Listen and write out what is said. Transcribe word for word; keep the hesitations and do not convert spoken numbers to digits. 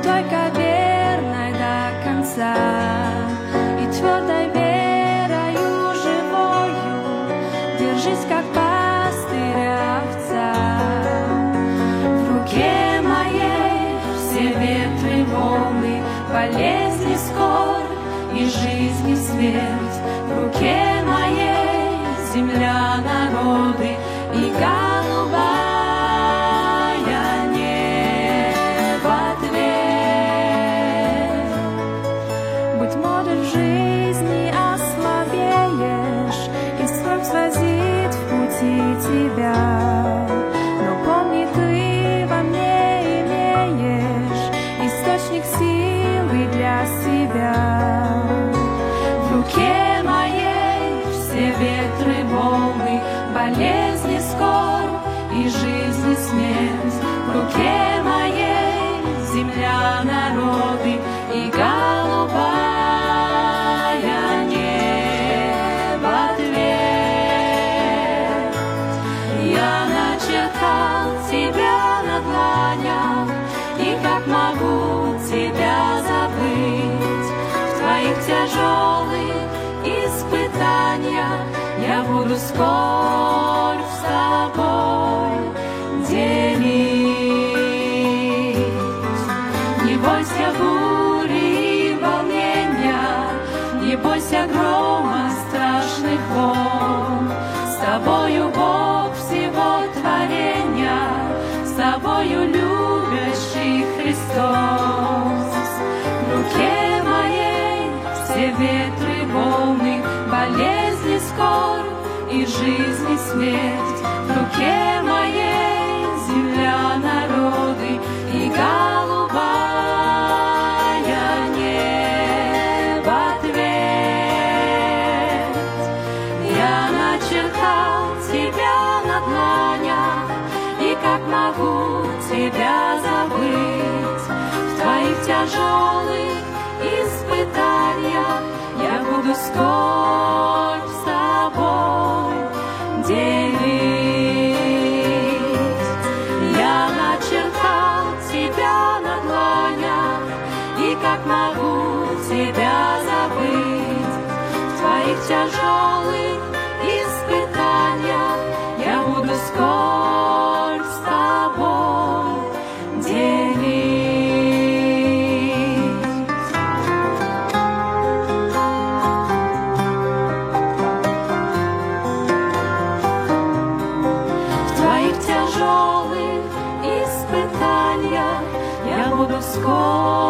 только верной до конца и твердой верою живою держись, как пастырь овца. В руке моей все ветры, волны, болезни, скорбь и жизнь и смерть. В руке моей земля, народы и голубая небо дверь. Быть может, в жизни ослабеешь, и срок свозит в пути тебя, но помни, ты во мне имеешь источник силы для себя. В руке моей все ветры, волны, болезни, скорбь и жизнь и смерть. В руке моей земля, народы и голубая небо дверь. Я начертал тебя на дланях, и как могу тебя забыть? В твоих тяжелых испытаниях я буду скорбь с тобой делить. Не бойся бури и волнения, не бойся грома страшных волн. С тобою Бог всего творения, с тобою любящий Христос. В руке моей все ветры, волны, болезни, скорбь и жизнь и смерть. В руке моей земля, народы и голубая небо дверь. Я начертал тебя на дланях, и как могу тебя забыть? В твоих тяжелых испытаниях я буду скорбь с тобой делить. Я начертал тебя на дланях, и как могу тебя забыть? В твоих тяжелых испытаниях я буду скорбь с тобой делить. Тяжелых испытаниях я буду скоро